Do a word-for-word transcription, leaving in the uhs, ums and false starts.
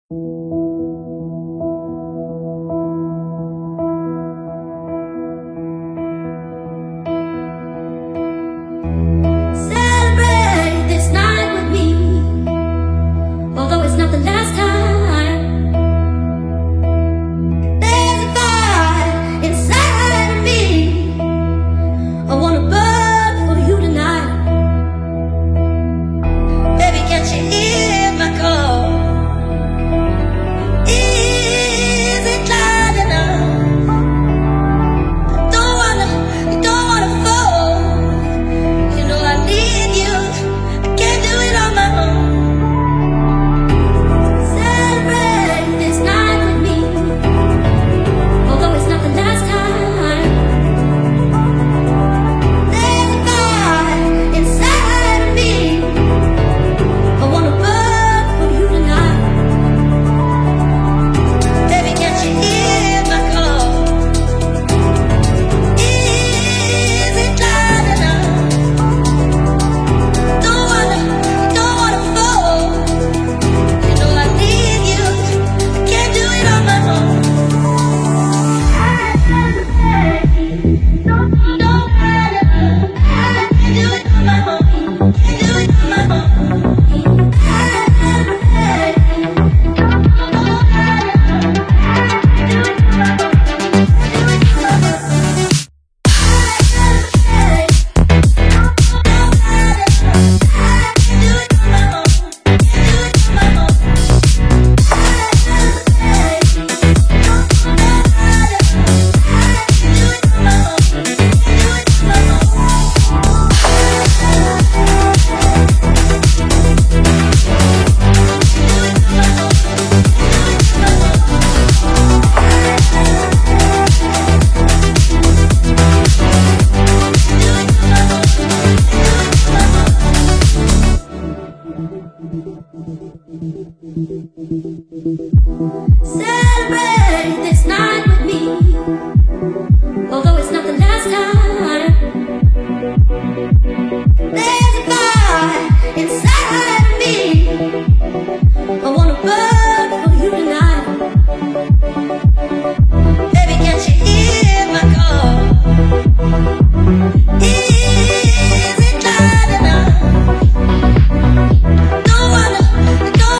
Celebrate this night with me, although it's not the last time. There's a fire inside of me. I wanna burn for you tonight. Baby, can't you hear my call? Is it loud enough? Don't wanna, don't wanna fall. You know I need you. I can't do it on my own. Celebrate this night with me, although it's not the last time. There's a fire inside of me. I wanna burn for you tonight. Baby, can't you hear my call? Is it loud enough? Don't wanna, don't wanna fall. You know I need you. I can't do it on my own. Don't, don't matter. I can't do it on my own. Can't do it on my own. Celebrate this night with me.